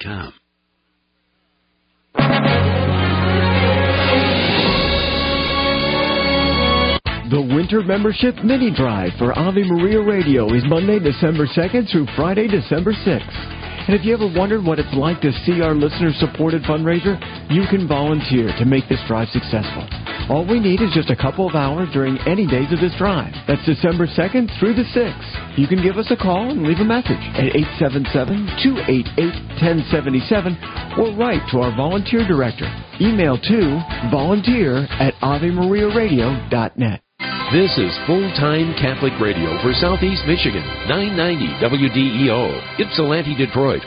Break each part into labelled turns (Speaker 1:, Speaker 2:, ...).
Speaker 1: AveMariaRadio.com.
Speaker 2: The Winter Membership Mini Drive for Ave Maria Radio is Monday, December 2nd through Friday, December 6th. And if you ever wondered what it's like to see our listener-supported fundraiser, you can volunteer to make this drive successful. All we need is just a couple of hours during any days of this drive. That's December 2nd through the 6th. You can give us a call and leave a message at 877-288-1077 or write to our volunteer director. Email to volunteer@AveMariaRadio.net.
Speaker 3: This is Full-Time Catholic Radio for Southeast Michigan, 990 WDEO, Ypsilanti, Detroit.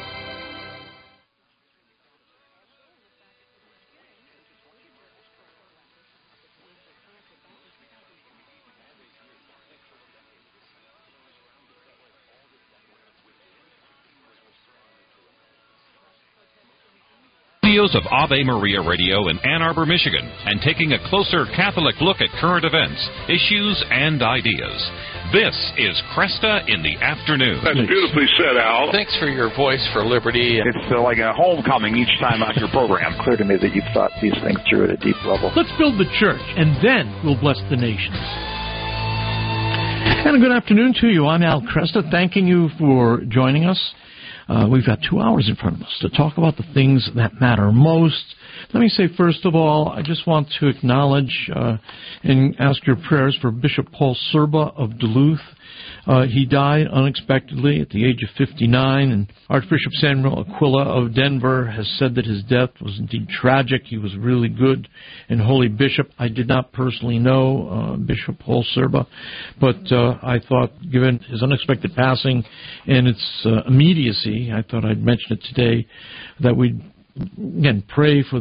Speaker 4: Of Ave Maria Radio in Ann Arbor, Michigan, and taking a closer Catholic look at current events, issues, and ideas. This is Cresta in the Afternoon.
Speaker 5: That's beautifully said, Al.
Speaker 6: Thanks for your voice for liberty.
Speaker 7: It's like a homecoming each time on your program. Clear to me that you've thought these things through at a deep level.
Speaker 8: Let's build the church, and then we'll bless the nations. And a good afternoon to you. I'm Al Cresta, thanking you for joining us. We've got 2 hours in front of us to talk about the things that matter most. Let me say, first of all, I just want to acknowledge and ask your prayers for Bishop Paul Serba of Duluth. He died unexpectedly at the age of 59, and Archbishop Samuel Aquila of Denver has said that his death was indeed tragic. He was a really good and holy bishop. I did not personally know Bishop Paul Serba, but I thought, given his unexpected passing and its immediacy, I thought I'd mention it today, that we'd, again, pray for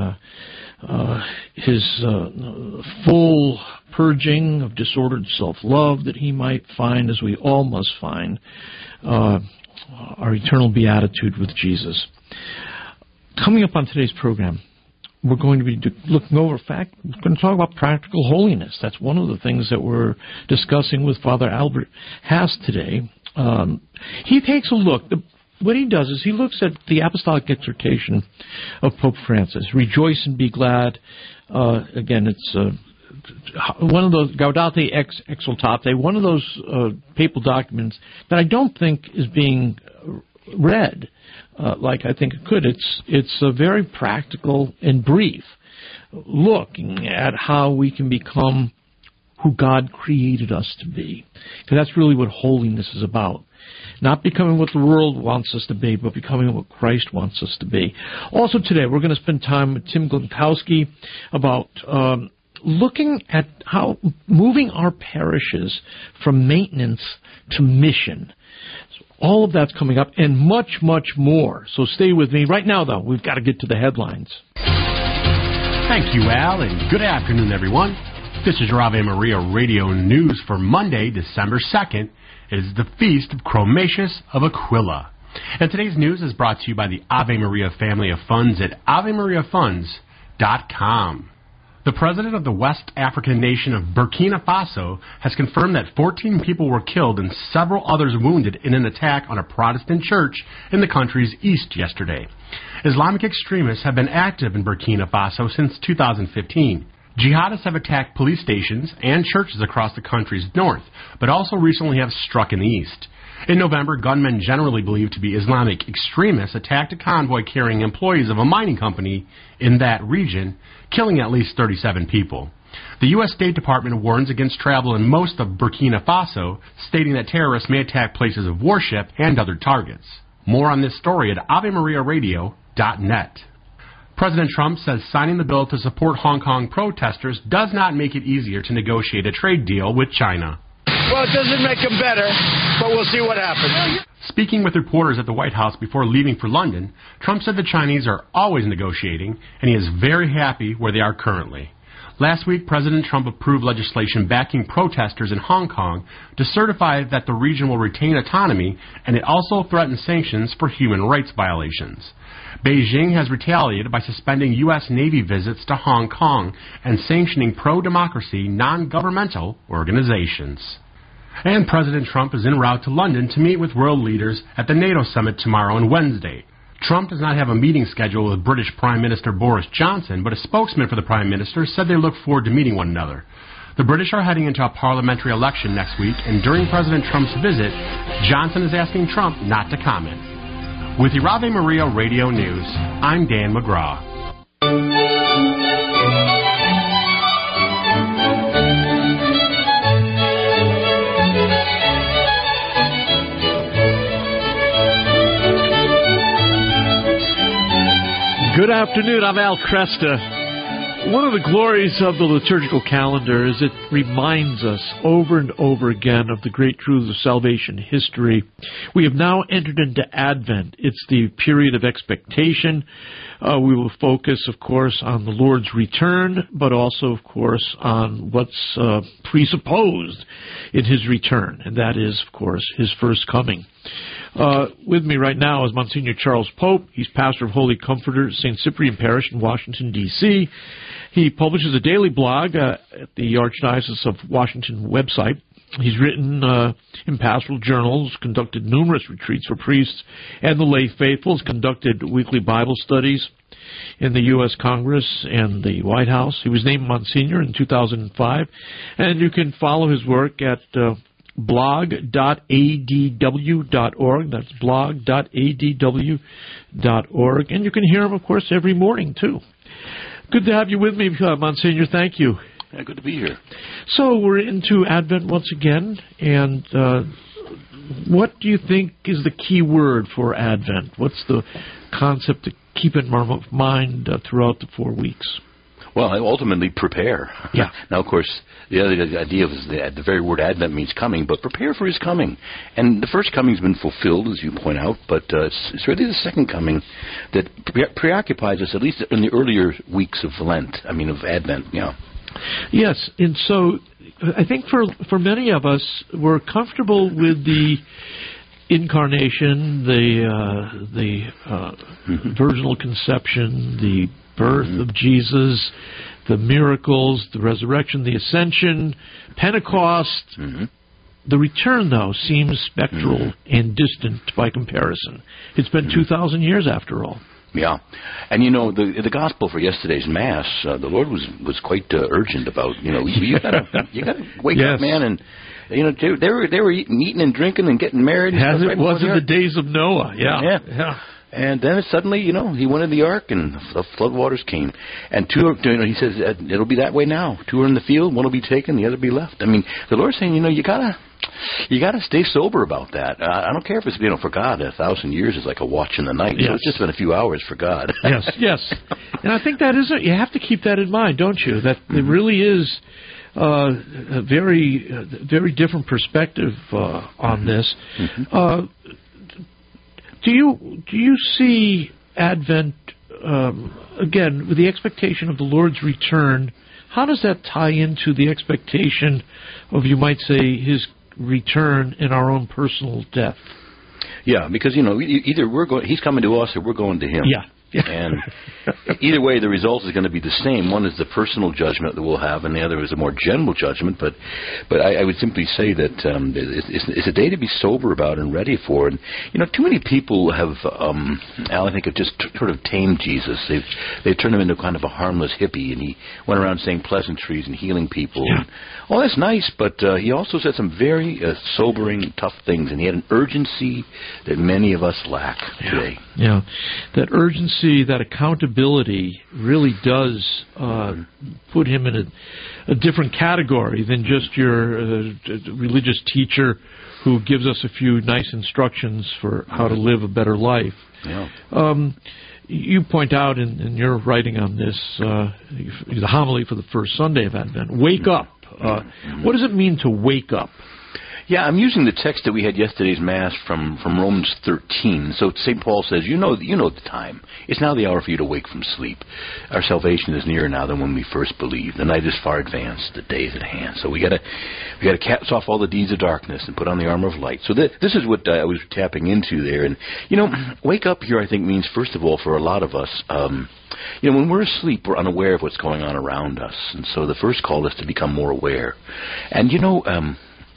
Speaker 8: his full purging of disordered self-love that he might find, as we all must find, our eternal beatitude with Jesus. Coming up on today's program, we're going to be looking over, we're going to talk about practical holiness. That's one of the things that we're discussing with Father Albert Hass today. He takes a look. What he does is he looks at the apostolic exhortation of Pope Francis, Rejoice and Be Glad. Again, it's one of those, Gaudete ex exultate, one of those papal documents that I don't think is being read like I think it could. It's a very practical and brief looking at how we can become who God created us to be. Because that's really what holiness is about. Not becoming what the world wants us to be, but becoming what Christ wants us to be. Also today, we're going to spend time with Tim Glankowski about looking at how moving our parishes from maintenance to mission. So all of that's coming up, and much, much more. So stay with me. Right now, though, we've got to get to the headlines.
Speaker 9: Thank you, Al, and good afternoon, everyone. This is your Ave Maria Radio News for Monday, December 2nd. It is the feast of Chromatius of Aquila. And today's news is brought to you by the Ave Maria family of funds at AveMariaFunds.com. The president of the West African nation of Burkina Faso has confirmed that 14 people were killed and several others wounded in an attack on a Protestant church in the country's east yesterday. Islamic extremists have been active in Burkina Faso since 2015. Jihadists have attacked police stations and churches across the country's north, but also recently have struck in the east. In November, gunmen generally believed to be Islamic extremists attacked a convoy carrying employees of a mining company in that region, killing at least 37 people. The U.S. State Department warns against travel in most of Burkina Faso, stating that terrorists may attack places of worship and other targets. More on this story at AveMariaRadio.net. President Trump says signing the bill to support Hong Kong protesters does not make it easier to negotiate a trade deal with China.
Speaker 10: Well, it doesn't make them better, but we'll see what happens.
Speaker 9: Speaking with reporters at the White House before leaving for London, Trump said the Chinese are always negotiating, and he is very happy where they are currently. Last week, President Trump approved legislation backing protesters in Hong Kong to certify that the region will retain autonomy, and it also threatens sanctions for human rights violations. Beijing has retaliated by suspending U.S. Navy visits to Hong Kong and sanctioning pro-democracy non-governmental organizations. And President Trump is en route to London to meet with world leaders at the NATO summit tomorrow and Wednesday. Trump does not have a meeting scheduled with British Prime Minister Boris Johnson, but a spokesman for the Prime Minister said they look forward to meeting one another. The British are heading into a parliamentary election next week, and during President Trump's visit, Johnson is asking Trump not to comment. With your Ave Maria Radio News, I'm Dan McGraw.
Speaker 8: Good afternoon, I'm Al Kresta. One of the glories of the liturgical calendar is it reminds us over and over again of the great truths of salvation history. We have now entered into Advent. It's the period of expectation. We will focus, of course, on the Lord's return, but also, of course, on what's presupposed in his return, and that is, of course, his first coming. With me right now is Monsignor Charles Pope. He's pastor of Holy Comforter, St. Cyprian Parish in Washington, D.C. He publishes a daily blog at the Archdiocese of Washington website. He's written in pastoral journals, conducted numerous retreats for priests and the lay faithful, conducted weekly Bible studies in the U.S. Congress and the White House. He was named Monsignor in 2005, and you can follow his work at blog.adw.org. That's blog.adw.org. And you can hear him, of course, every morning, too. Good to have you with me, Monsignor. Thank you.
Speaker 6: Yeah, good to be here.
Speaker 8: So we're into Advent once again, and what do you think is the key word for Advent? What's the concept to keep in mind throughout the 4 weeks?
Speaker 6: Well, ultimately, prepare.
Speaker 8: Yeah.
Speaker 6: Now, of course, the other idea is that the very word Advent means coming, but prepare for his coming. And the first coming's been fulfilled, as you point out, but it's really the second coming that preoccupies us, at least in the earlier weeks of Lent, of Advent, yeah.
Speaker 8: Yes, and so I think for many of us, we're comfortable with the incarnation, the virginal conception, the birth of Jesus, the miracles, the resurrection, the ascension, Pentecost. The return, though, seems spectral and distant by comparison. It's been 2,000 years after all.
Speaker 6: Yeah, and the gospel for yesterday's Mass, the Lord was quite urgent about you gotta wake up, man, and they were eating and drinking and getting married.
Speaker 8: As it was in the days of Noah, yeah.
Speaker 6: And then suddenly, he went in the ark, and the floodwaters came. And he says, it'll be that way now. 2 are in the field, 1 will be taken, the other will be left. The Lord's saying, you gotta stay sober about that. I don't care if it's, for God, 1,000 years is like a watch in the night.
Speaker 8: Yes.
Speaker 6: So it's just been a few hours for God.
Speaker 8: Yes. And I think that is you have to keep that in mind, don't you? That there really is a very, very different perspective on this. Do you see Advent, again, with the expectation of the Lord's return, how does that tie into the expectation of, you might say, his return in our own personal death?
Speaker 6: Yeah, because, either he's coming to us or we're going to him.
Speaker 8: Yeah.
Speaker 6: And either way, the result is going to be the same. One is the personal judgment that we'll have, and the other is a more general judgment. But I would simply say that it's a day to be sober about and ready for. And too many people have, Al, I think, have just sort of tamed Jesus. They've turned him into kind of a harmless hippie, and he went around saying pleasantries and healing people.
Speaker 8: Yeah.
Speaker 6: And, that's nice, but he also said some very sobering, tough things, and he had an urgency that many of us lack today.
Speaker 8: Yeah, that urgency, that accountability really does put him in a different category than just your religious teacher who gives us a few nice instructions for how to live a better life.
Speaker 6: Yeah.
Speaker 8: You point out in your writing on this, the homily for the first Sunday of Advent, wake up. What does it mean to wake up?
Speaker 6: Yeah, I'm using the text that we had yesterday's Mass from Romans 13. So St. Paul says, you know the time. It's now the hour for you to wake from sleep. Our salvation is nearer now than when we first believed. The night is far advanced. The day is at hand. So we got to cast off all the deeds of darkness and put on the armor of light. So this is what I was tapping into there. And, wake up here, I think, means, first of all, for a lot of us, when we're asleep, we're unaware of what's going on around us. And so the first call is to become more aware. And,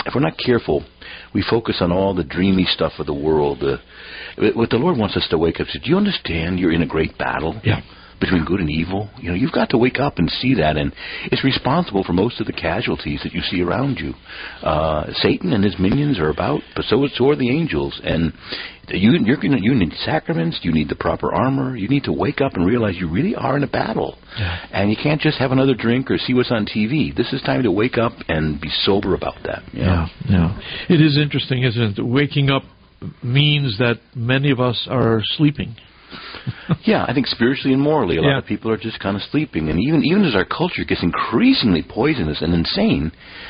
Speaker 6: if we're not careful, we focus on all the dreamy stuff of the world. What the Lord wants us to wake up to. Do you understand you're in a great battle?
Speaker 8: Yeah.
Speaker 6: Between good and evil? You know, you've got to wake up and see that, and it's responsible for most of the casualties that you see around you. Satan and his minions are about, but so are the angels, and you need sacraments, you need the proper armor, you need to wake up and realize you really are in a battle. Yeah. And you can't just have another drink or see what's on TV. This is time to wake up and be sober about that.
Speaker 8: Yeah. It is interesting, isn't it? Waking up means that many of us are sleeping.
Speaker 6: Yeah, I think spiritually and morally, a lot of people are just kind of sleeping. And even as our culture gets increasingly poisonous and insane,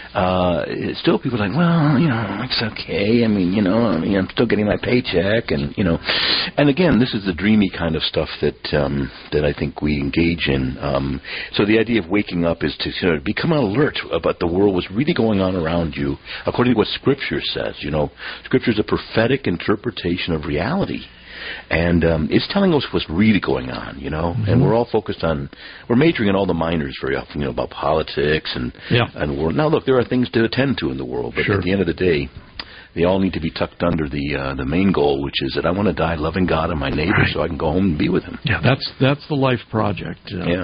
Speaker 6: still people are like, well, you know, it's okay. I mean, I'm still getting my paycheck, and and again, this is the dreamy kind of stuff that I think we engage in. So the idea of waking up is to sort of become alert about the world, what's really going on around you, according to what Scripture says. Scripture is a prophetic interpretation of reality. And it's telling us what's really going on, mm-hmm. And we're all focused on, we're majoring in all the minors very often, about politics and war. Now, look, there are things to attend to in the world, but at the end of the day, they all need to be tucked under the main goal, which is that I want to die loving God and my neighbor so I can go home and be with him.
Speaker 8: Yeah, that's the life project.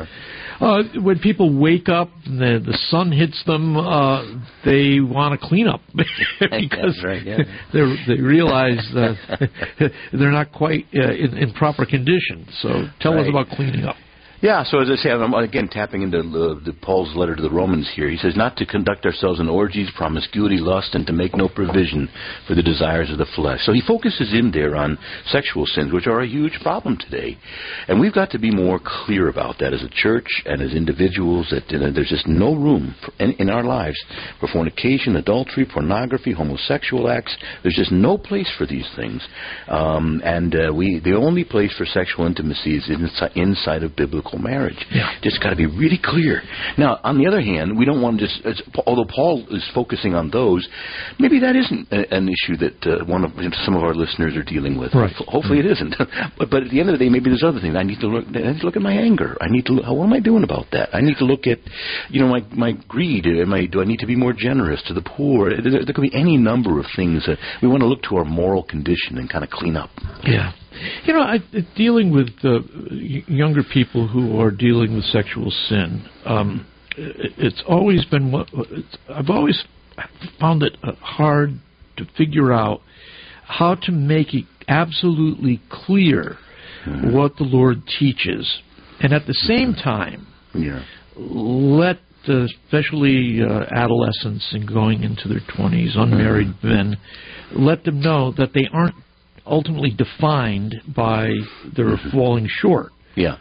Speaker 8: When people wake up and the sun hits them, they want to clean up because they realize that they're not quite in proper condition. So tell us about cleaning up.
Speaker 6: Yeah, so as I say, I'm again tapping into the Paul's letter to the Romans here. He says, not to conduct ourselves in orgies, promiscuity, lust, and to make no provision for the desires of the flesh. So he focuses in there on sexual sins, which are a huge problem today. And we've got to be more clear about that as a church and as individuals, that there's just no room in our lives for fornication, adultery, pornography, homosexual acts. There's just no place for these things. The only place for sexual intimacy is inside of biblical marriage. Just got to be really clear. Now, on the other hand, we don't want to just, although Paul is focusing on those, maybe that isn't an issue that some of our listeners are dealing with.
Speaker 8: Right.
Speaker 6: Hopefully it isn't. but at the end of the day, maybe there's other things. I need to look at my anger. I need to look, what am I doing about that? I need to look at, my greed. Do I need to be more generous to the poor? There could be any number of things that we want to look to our moral condition and kind of clean up.
Speaker 8: Yeah. Dealing with younger people who are dealing with sexual sin, it's always been I've always found it hard to figure out how to make it absolutely clear what the Lord teaches, and at the same time, let especially adolescents and going into their 20s, unmarried men, let them know that they aren't ultimately defined by their falling short.
Speaker 6: Yeah.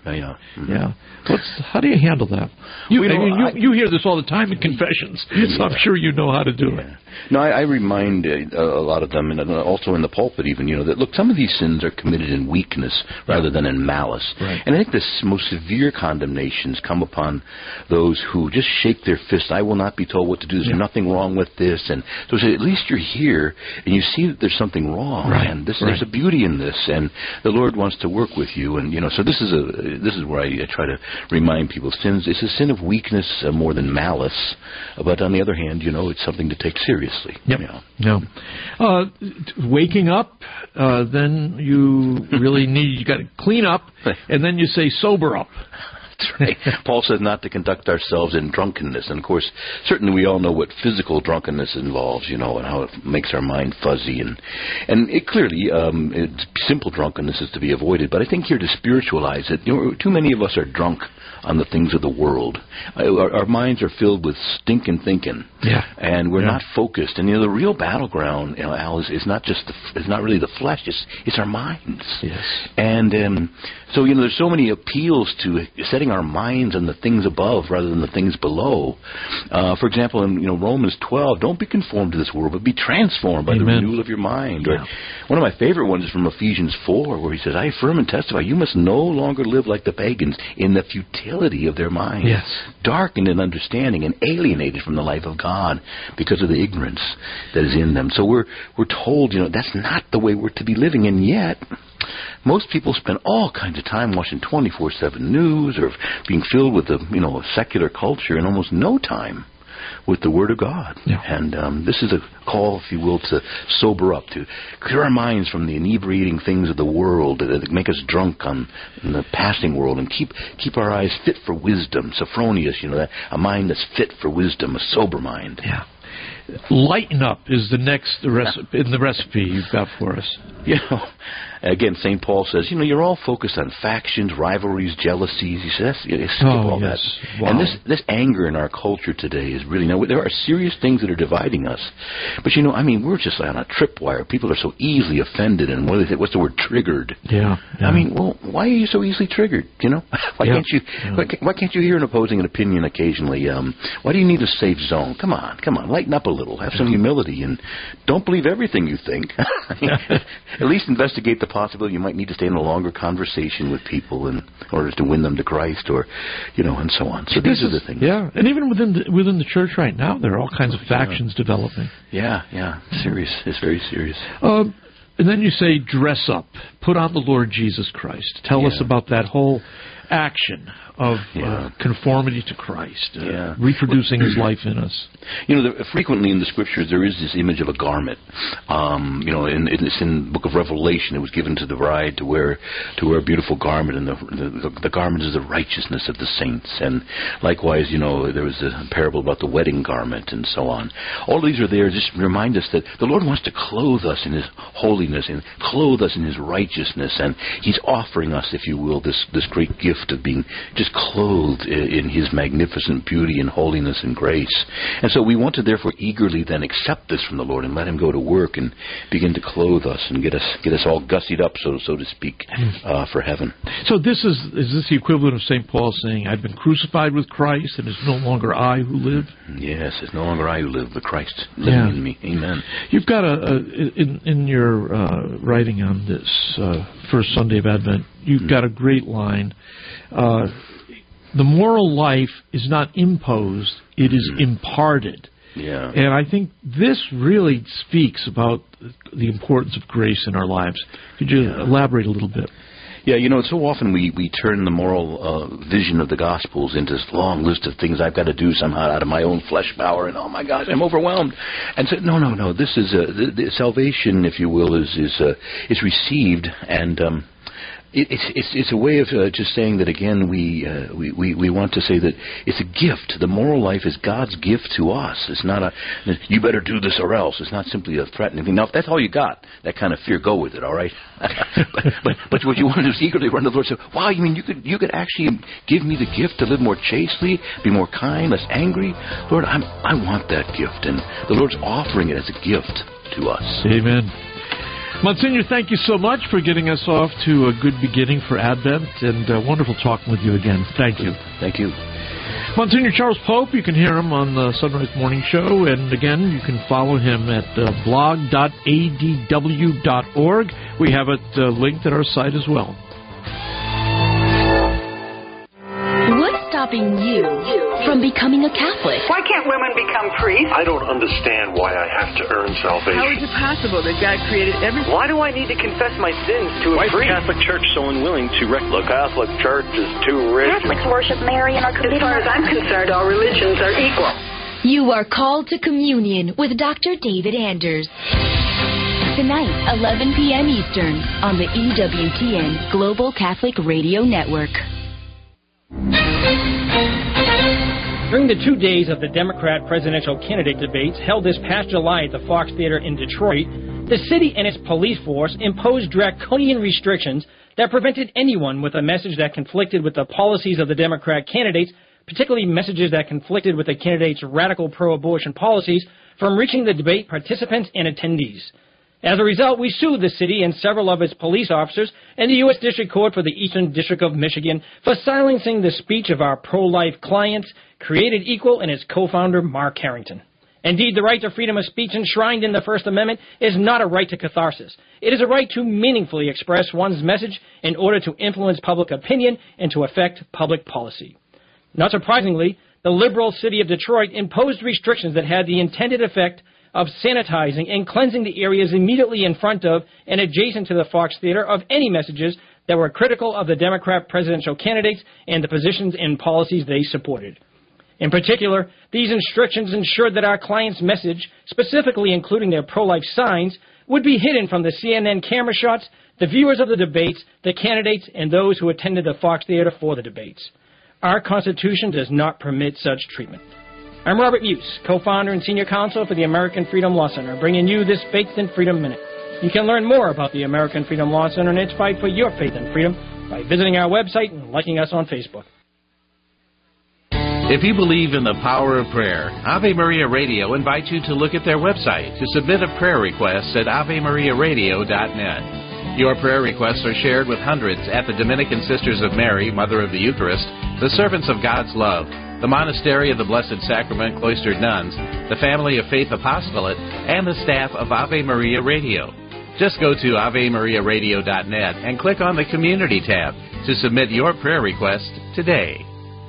Speaker 8: How do you handle that? You hear this all the time in confessions, so I'm sure you know how to do it.
Speaker 6: No, I remind a lot of them, and also in the pulpit even, that, look, some of these sins are committed in weakness rather than in malice.
Speaker 8: Right.
Speaker 6: And I think the most severe condemnations come upon those who just shake their fist. I will not be told what to do. There's nothing wrong with this. And so at least you're here, and you see that there's something wrong.
Speaker 8: Right.
Speaker 6: And there's a beauty in this, and the Lord wants to work with you. And, so this is where I try to remind people, sins, it's a sin of weakness more than malice. But on the other hand, it's something to take seriously.
Speaker 8: Waking up, then you got to clean up, and then you say sober up.
Speaker 6: That's right. Paul says not to conduct ourselves in drunkenness. And, of course, certainly we all know what physical drunkenness involves, and how it makes our mind fuzzy. And it clearly, simple drunkenness is to be avoided. But I think here to spiritualize it, too many of us are drunk on the things of the world. Our minds are filled with stinking thinking.
Speaker 8: Yeah.
Speaker 6: And we're not focused. And, the real battleground, Al, is not really the flesh. It's our minds.
Speaker 8: Yes.
Speaker 6: And so, there's so many appeals to setting our minds on the things above rather than the things below. For example, in Romans 12, don't be conformed to this world, but be transformed by the renewal of your mind.
Speaker 8: Yeah.
Speaker 6: One of my favorite ones is from Ephesians 4, where he says, I affirm and testify, you must no longer live like the pagans in the futility of their minds, darkened in understanding and alienated from the life of God because of the ignorance that is in them. So we're told, that's not the way we're to be living, and yet most people spend all kinds of time watching 24/7 news or being filled with a secular culture, and almost no time with the Word of God.
Speaker 8: Yeah.
Speaker 6: And this is a call, if you will, to sober up, to clear our minds from the inebriating things of the world that make us drunk on in the passing world, and keep our eyes fit for wisdom. Sophronius, that a mind that's fit for wisdom, a sober mind.
Speaker 8: Yeah. Lighten up is the next in the recipe you've got for us.
Speaker 6: Again, St. Paul says, you're all focused on factions, rivalries, jealousies. He says, skip all that.
Speaker 8: Wow.
Speaker 6: And this anger in our culture today is really, there are serious things that are dividing us. But, we're just on a tripwire. People are so easily offended, and what's the word, triggered?
Speaker 8: Yeah.
Speaker 6: Well, why are you so easily triggered, Why can't you hear an opposing opinion occasionally? Why do you need a safe zone? Come on, lighten up a little. Have some humility, and don't believe everything you think. At least investigate the possibility you might need to stay in a longer conversation with people in order to win them to Christ, or, and so on. So these are the things.
Speaker 8: Yeah, and even within the church right now, there are all kinds of factions developing.
Speaker 6: Yeah, serious. It's very serious.
Speaker 8: And then you say, dress up, put on the Lord Jesus Christ. Tell us about that whole action of conformity to Christ, reproducing His life in us.
Speaker 6: Frequently in the Scriptures there is this image of a garment. It's in the book of Revelation. It was given to the bride to wear a beautiful garment, and the garment is the righteousness of the saints. And likewise, there was a parable about the wedding garment and so on. All of these are there just to remind us that the Lord wants to clothe us in His holiness and clothe us in His righteousness, and He's offering us, if you will, this great gift of being just clothed in His magnificent beauty and holiness and grace. And so we want to therefore eagerly then accept this from the Lord and let Him go to work and begin to clothe us and get us all gussied up, so to speak, for heaven.
Speaker 8: So is this the equivalent of St. Paul saying, I've been crucified with Christ, and it's no longer I who live?
Speaker 6: Yes, it's no longer I who live, but Christ living in me. Amen.
Speaker 8: You've got in your writing on this first Sunday of Advent, you've got a great line. The moral life is not imposed, it is imparted.
Speaker 6: Yeah.
Speaker 8: And I think this really speaks about the importance of grace in our lives. Could you elaborate a little bit?
Speaker 6: Yeah, so often we turn the moral vision of the Gospels into this long list of things I've got to do somehow out of my own flesh power, and oh my gosh, I'm overwhelmed. And so, no, this is the salvation, if you will, is received, and It's a way of just saying that again. We want to say that it's a gift. The moral life is God's gift to us. It's not you better do this or else. It's not simply a threatening thing. Now, if that's all you got, that kind of fear, go with it. All right. but what you want to do is eagerly run to the Lord and say, "Wow, you mean you could actually give me the gift to live more chastely, be more kind, less angry, Lord? I want that gift," and the Lord's offering it as a gift to us.
Speaker 8: Amen. Monsignor, thank you so much for getting us off to a good beginning for Advent, and wonderful talking with you again. Thank you.
Speaker 6: Thank you.
Speaker 8: Monsignor Charles Pope, you can hear him on the Sunrise Morning Show, and again, you can follow him at blog.adw.org. We have it linked at our site as well.
Speaker 1: What's stopping you from becoming a Catholic?
Speaker 5: Why can't women become priests?
Speaker 11: I don't understand why I have to earn salvation.
Speaker 5: How is it possible that God created everything?
Speaker 11: Why do I need to confess my sins to a priest? Why is the Catholic Church so unwilling to The Catholic Church is too rich.
Speaker 1: Catholics worship Mary and are
Speaker 5: As far as I'm concerned, all religions are equal.
Speaker 1: You are called to communion with Dr. David Anders. Tonight, 11 p.m. Eastern, on the EWTN Global Catholic Radio Network.
Speaker 12: During the 2 days of the Democrat presidential candidate debates held this past July at the Fox Theater in Detroit, the city and its police force imposed draconian restrictions that prevented anyone with a message that conflicted with the policies of the Democrat candidates, particularly messages that conflicted with the candidates' radical pro-abortion policies, from reaching the debate participants and attendees. As a result, we sued the city and several of its police officers and the U.S. District Court for the Eastern District of Michigan for silencing the speech of our pro-life clients, Created Equal, and its co-founder, Mark Harrington. Indeed, the right to freedom of speech enshrined in the First Amendment is not a right to catharsis. It is a right to meaningfully express one's message in order to influence public opinion and to affect public policy. Not surprisingly, the liberal city of Detroit imposed restrictions that had the intended effect of sanitizing and cleansing the areas immediately in front of and adjacent to the Fox Theater of any messages that were critical of the Democrat presidential candidates and the positions and policies they supported. In particular, these restrictions ensured that our clients' message, specifically including their pro-life signs, would be hidden from the CNN camera shots, the viewers of the debates, the candidates, and those who attended the Fox Theater for the debates. Our Constitution does not permit such treatment. I'm Robert Muse, co-founder and senior counsel for the American Freedom Law Center, bringing you this Faith and Freedom Minute. You can learn more about the American Freedom Law Center and its fight for your faith and freedom by visiting our website and liking us on Facebook.
Speaker 13: If you believe in the power of prayer, Ave Maria Radio invites you to look at their website to submit a prayer request at AveMariaRadio.net. Your prayer requests are shared with hundreds at the Dominican Sisters of Mary, Mother of the Eucharist, the Servants of God's Love, the Monastery of the Blessed Sacrament Cloistered Nuns, the Family of Faith Apostolate, and the staff of Ave Maria Radio. Just go to AveMariaRadio.net and click on the Community tab to submit your prayer request today.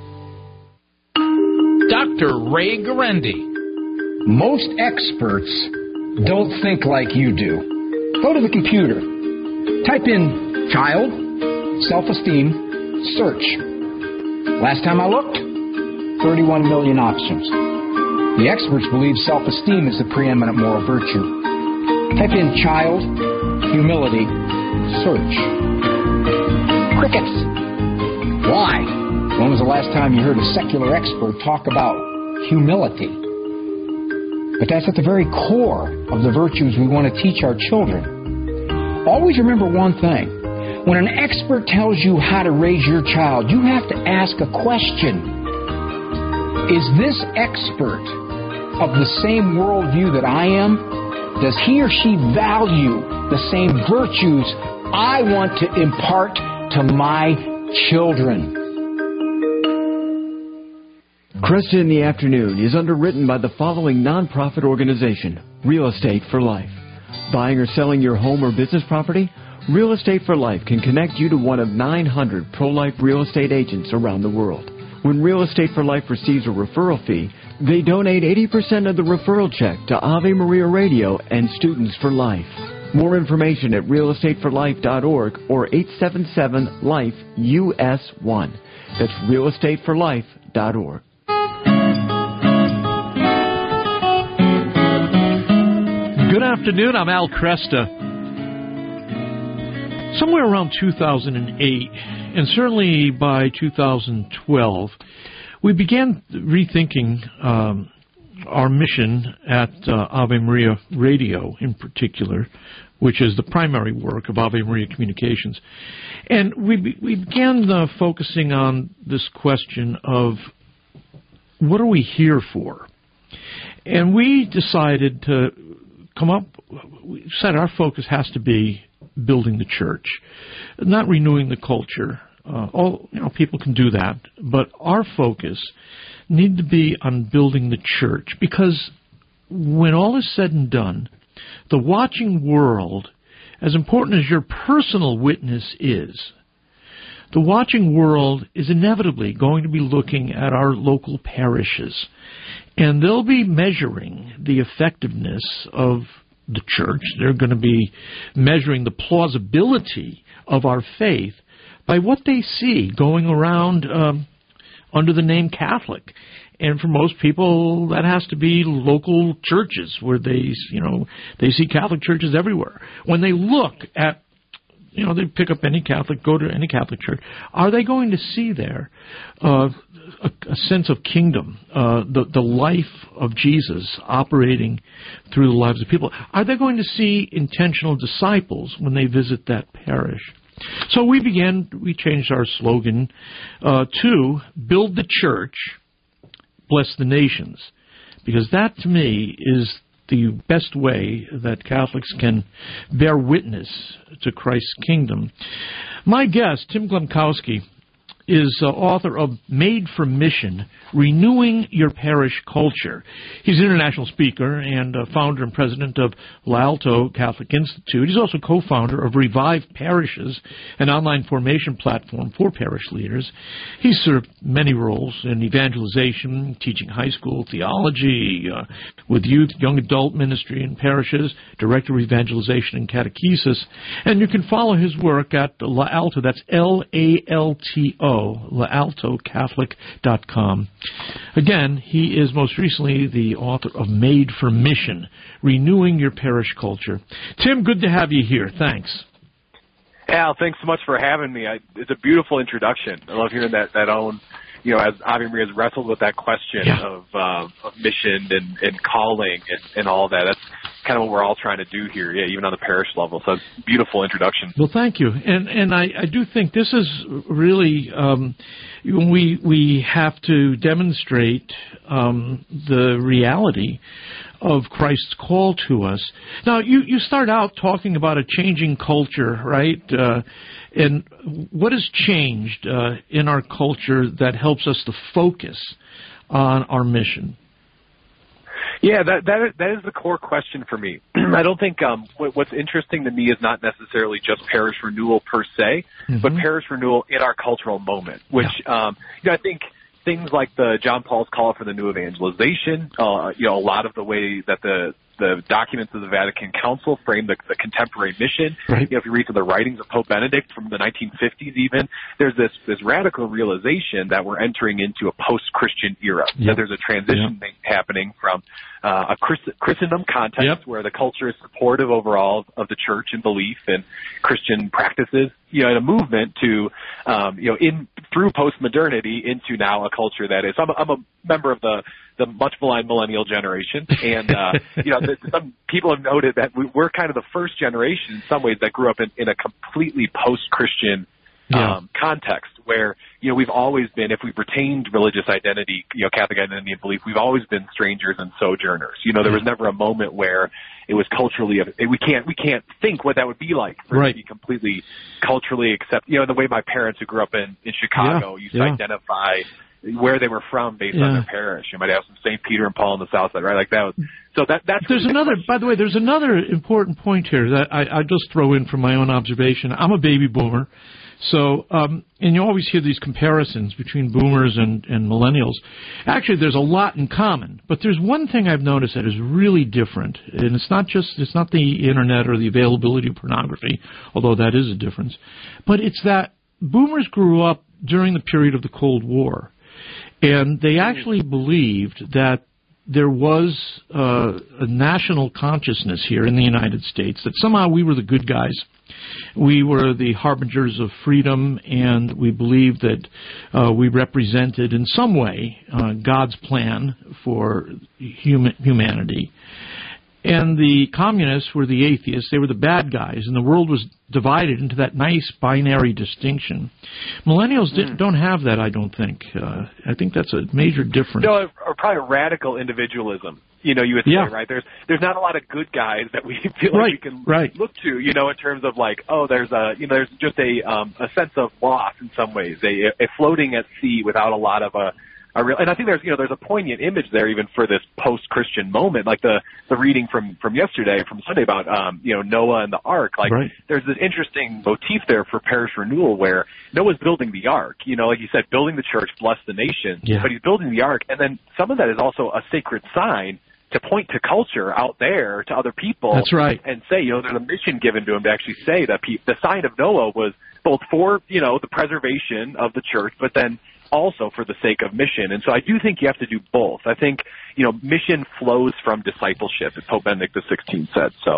Speaker 14: Dr. Ray Guarendi.
Speaker 15: Most experts don't think like you do. Go to the computer. Type in child, self-esteem, search. Last time I looked, 31 million options. The experts believe self-esteem is the preeminent moral virtue. Type in child, humility, search. Crickets. Why? When was the last time you heard a secular expert talk about humility? But that's at the very core of the virtues we want to teach our children. Always remember one thing. When an expert tells you how to raise your child, you have to ask a question. Is this expert of the same worldview that I am? Does he or she value the same virtues I want to impart to my children?
Speaker 2: Cresta in the Afternoon is underwritten by the following nonprofit organization, Real Estate for Life. Buying or selling your home or business property? Real Estate for Life can connect you to one of 900 pro-life real estate agents around the world. When Real Estate for Life receives a referral fee, they donate 80% of the referral check to Ave Maria Radio and Students for Life. More information at realestateforlife.org or 877-LIFE-US1. That's realestateforlife.org.
Speaker 8: Good afternoon, I'm Al Cresta. Somewhere around 2008, and certainly by 2012, we began rethinking our mission at Ave Maria Radio in particular, which is the primary work of Ave Maria Communications. And we began focusing on this question of what are we here for? And we decided to we said our focus has to be building the church, not renewing the culture. People can do that, but our focus need to be on building the church, because when all is said and done, the watching world, as important as your personal witness is, the watching world is inevitably going to be looking at our local parishes, and they'll be measuring the effectiveness of the church. They're going to be measuring the plausibility of our faith by what they see going around under the name Catholic. And for most people, that has to be local churches where they see Catholic churches everywhere. When they look at, they pick up any Catholic, go to any Catholic church, are they going to see there a sense of kingdom, the life of Jesus operating through the lives of people? Are they going to see intentional disciples when they visit that parish? So we changed our slogan to build the church, bless the nations, because that to me is the best way that Catholics can bear witness to Christ's kingdom. My guest, Tim Glemkowski, is author of Made for Mission, Renewing Your Parish Culture. He's an international speaker and founder and president of La Alto Catholic Institute. He's also co-founder of Revive Parishes, an online formation platform for parish leaders. He's served many roles in evangelization, teaching high school theology, with youth, young adult ministry in parishes, director of evangelization and catechesis. And you can follow his work at La Alto, that's Lalto, lealtocatholic.com. Again, he is most recently the author of Made for Mission, Renewing Your Parish Culture. Tim, good to have you here. Thanks.
Speaker 16: Al, thanks so much for having me. It's a beautiful introduction. I love hearing that own, as Ave Maria has wrestled with that question of mission and calling and all that. That's kind of what we're all trying to do here, even on the parish level. So it's a beautiful introduction.
Speaker 8: Well, thank you. And I do think this is really, we have to demonstrate the reality of Christ's call to us. Now, you start out talking about a changing culture, right? And what has changed in our culture that helps us to focus on our mission?
Speaker 16: Yeah, that is the core question for me. I don't think what's interesting to me is not necessarily just parish renewal per se, but parish renewal in our cultural moment, which I think things like the John Paul's call for the new evangelization, a lot of the way that the documents of the Vatican Council frame the contemporary mission. Right. If you read through the writings of Pope Benedict from the 1950s even, there's this radical realization that we're entering into a post-Christian era, that there's a transition happening from a Christendom context where the culture is supportive overall of the church and belief and Christian practices, in a movement to, through post-modernity into now a culture that is, I'm a member of the much maligned millennial generation, and some people have noted that we're kind of the first generation in some ways that grew up in a completely post-Christian context where we've always been, if we've retained religious identity, Catholic identity and belief, we've always been strangers and sojourners. There was never a moment where it was culturally, we can't think what that would be like for it to be completely culturally accepted. The way my parents who grew up in Chicago used to identify where they were from based on their parish. You might have some St. Peter and Paul on the south side, right? Like that was, so that's
Speaker 8: there's another, by the way, there's another important point here that I just throw in from my own observation. I'm a baby boomer. So, and you always hear these comparisons between boomers and millennials. Actually, there's a lot in common, but there's one thing I've noticed that is really different, and it's not the internet or the availability of pornography, although that is a difference, but it's that boomers grew up during the period of the Cold War, and they actually believed that there was a national consciousness here in the United States, that somehow we were the good guys. We were the harbingers of freedom, and we believed that we represented in some way God's plan for humanity. And the communists were the atheists. They were the bad guys, and the world was divided into that nice binary distinction. Millennials don't have that, I don't think. I think that's a major difference.
Speaker 16: No, or probably radical individualism. You would say, right? There's not a lot of good guys that we feel like we can look to, in terms of like, there's there's just a sense of loss in some ways, a floating at sea without a lot of a real, and I think there's a poignant image there even for this post-Christian moment, like the reading from yesterday, from Sunday about, Noah and the ark. Like there's this interesting motif there for parish renewal where Noah's building the ark, like you said, building the church, bless the nation, but he's building the ark. And then some of that is also a sacred sign to point to culture out there to other people.
Speaker 8: That's right.
Speaker 16: And say, there's a mission given to him to actually say that the sign of Noah was both for, the preservation of the church, but then also for the sake of mission. And so I do think you have to do both. I think, mission flows from discipleship, as Pope Benedict XVI said. So,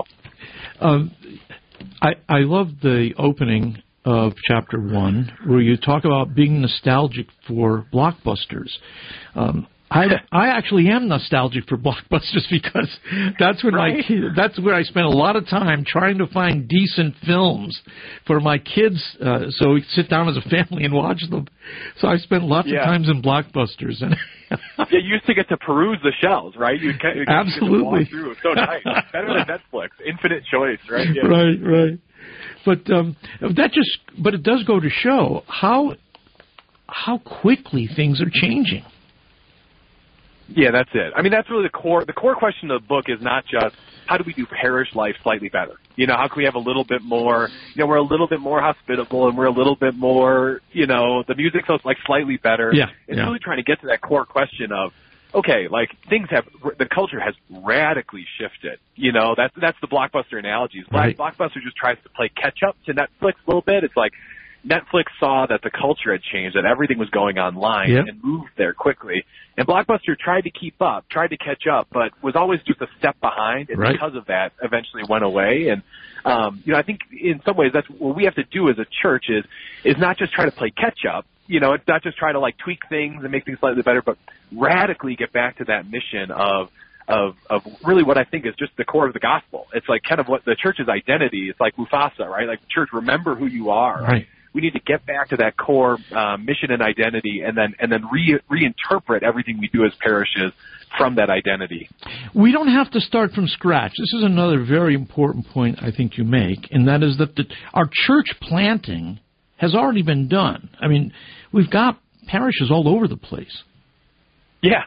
Speaker 8: I love the opening of Chapter 1, where you talk about being nostalgic for blockbusters. I actually am nostalgic for blockbusters because that's when that's where I spent a lot of time trying to find decent films for my kids, so we could sit down as a family and watch them. So I spent lots of times in blockbusters. And
Speaker 16: you used to get to peruse the shelves, right? You
Speaker 8: absolutely
Speaker 16: walk through. It's so nice, better than Netflix, infinite choice, right? Yeah.
Speaker 8: Right. But it does go to show how quickly things are changing.
Speaker 16: Yeah, that's it. I mean, that's really the core question of the book is not just how do we do parish life slightly better? How can we have a little bit more, we're a little bit more hospitable and we're a little bit more, the music sounds like slightly better.
Speaker 8: Yeah.
Speaker 16: It's really trying to get to that core question of, okay, like the culture has radically shifted. That's the blockbuster analogy. Blockbuster just tries to play catch up to Netflix a little bit. It's like, Netflix saw that the culture had changed, that everything was going online, and moved there quickly. And Blockbuster tried to keep up, tried to catch up, but was always just a step behind, and because of that, eventually went away. And I think in some ways that's what we have to do as a church is not just try to play catch up. It's not just try to tweak things and make things slightly better, but radically get back to that mission of really what I think is just the core of the gospel. It's kind of what the church's identity. It's like Mufasa, right? Like, church, remember who you are.
Speaker 8: Right.
Speaker 16: We need to get back to that core mission and identity, and then reinterpret everything we do as parishes from that identity.
Speaker 8: We don't have to start from scratch. This is another very important point I think you make, and that is that our church planting has already been done. I mean, we've got parishes all over the place.
Speaker 16: Yeah.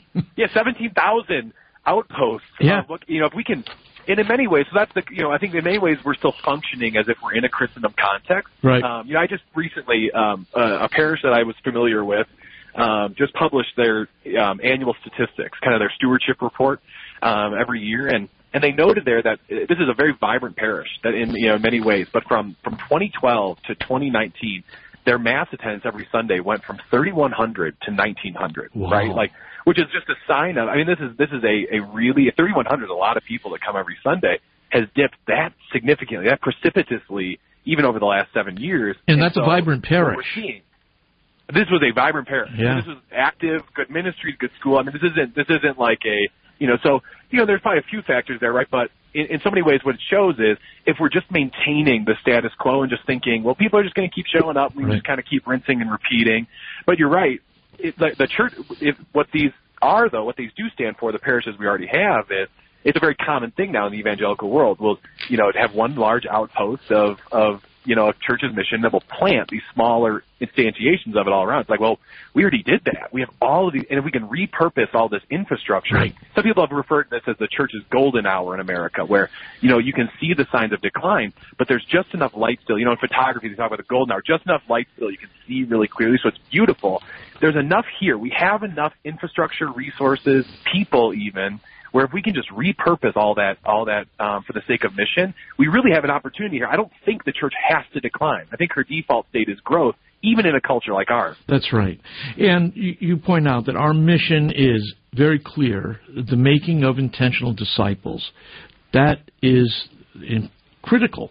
Speaker 16: 17,000 outposts. If we can, and in many ways, so that's I think in many ways we're still functioning as if we're in a Christendom context.
Speaker 8: Right.
Speaker 16: I just recently, a parish that I was familiar with, just published their annual statistics, kind of their stewardship report every year, and they noted there that this is a very vibrant parish that in many ways, but from 2012 to 2019, their mass attendance every Sunday went from 3,100 to 1,900, right? Which is just a sign of, this is a really, 3,100 is a lot of people that come every Sunday, has dipped that significantly, that precipitously, even over the last 7 years.
Speaker 8: And that's a vibrant parish.
Speaker 16: What we're seeing, this was a vibrant parish.
Speaker 8: Yeah.
Speaker 16: This was active, good ministries, good school. This isn't like there's probably a few factors there, right? But in so many ways, what it shows is if we're just maintaining the status quo and just thinking, well, people are just going to keep showing up, we just kind of keep rinsing and repeating. But you're right. The church, what these do stand for, the parishes we already have, is it's a very common thing now in the evangelical world. We'll, to have one large outpost of a church's mission that will plant these smaller instantiations of it all around. It's like, well, we already did that. We have all of these, and if we can repurpose all this infrastructure, some people have referred to this as the church's golden hour in America, where, you can see the signs of decline, but there's just enough light still. In photography, they talk about the golden hour, just enough light still you can see really clearly, so it's beautiful. There's enough here. We have enough infrastructure, resources, people even, where if we can just repurpose all that for the sake of mission, we really have an opportunity here. I don't think the church has to decline. I think her default state is growth, even in a culture like ours.
Speaker 8: That's right. And you point out that our mission is very clear, the making of intentional disciples. That is critical.